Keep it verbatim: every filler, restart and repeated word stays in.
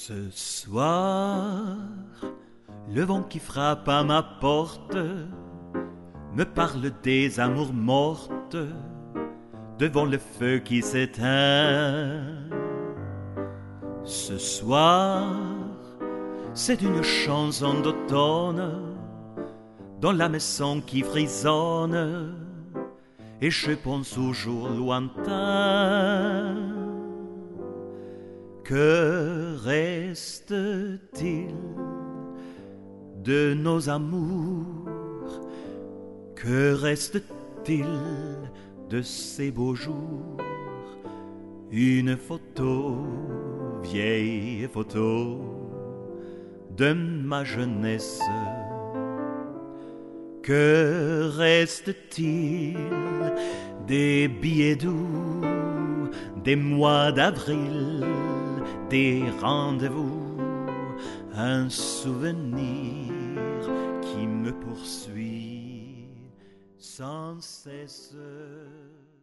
Ce soir, le vent qui frappe à ma porte me parle des amours mortes devant le feu qui s'éteint. Ce soir, c'est une chanson d'automne dans la maison qui frissonne et je pense aux jours lointains. Que reste-t-il de nos amours? Que reste-t-il de ces beaux jours? Une photo, vieille photo de ma jeunesse. Que reste-t-il des billets doux, des mois d'avril, des rendez-vous, un souvenir qui me poursuit sans cesse.